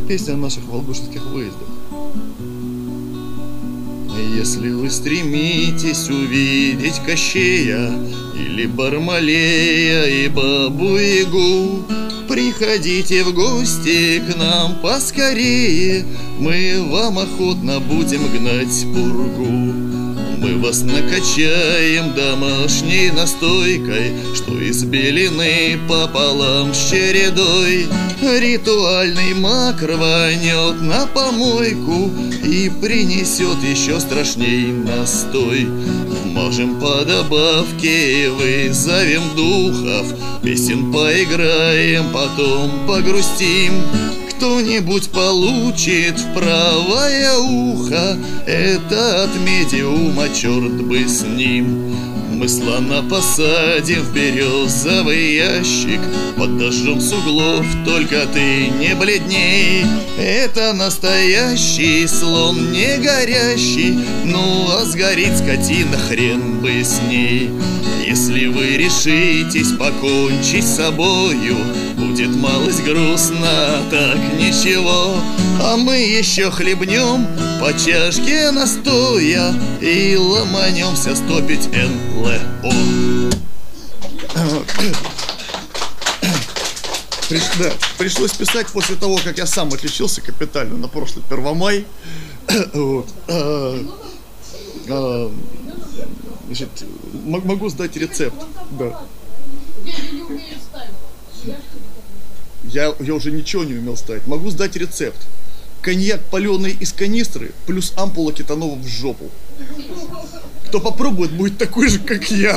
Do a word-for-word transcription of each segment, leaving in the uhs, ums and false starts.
песня о наших волгушевских выездах. Если вы стремитесь увидеть Кощея или Бармалея и Бабу-Ягу, приходите в гости к нам поскорее, мы вам охотно будем гнать пургу. Мы вас накачаем домашней настойкой, что из белины пополам с чередой. Ритуальный маг рванет на помойку и принесет еще страшней настой. Можем по добавке вызовем духов, песен поиграем, потом погрустим. Кто-нибудь получит в правое ухо, это от медиума, черт бы с ним. Мы слона посадим в березовый ящик, подожжем с углов, только ты не бледней. Это настоящий слон, не горящий, ну а сгорит скотина, хрен бы с ней. Если вы решитесь покончить с собою, будет малость грустно, так ничего. А мы еще хлебнем по чашке настоя и ломанемся стопить эн эл о. Приш, да, пришлось писать после того, как я сам отличился капитально на прошлый Первомай. Вот. А, а, значит, могу сдать рецепт. Да. Я, я уже ничего не умел ставить. Могу сдать рецепт. Коньяк паленый из канистры плюс ампула кетанова в жопу. Кто попробует, будет такой же, как я.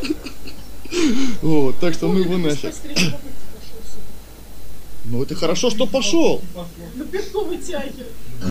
Вот, так что ну его нафиг. Ну это хорошо, что пошел.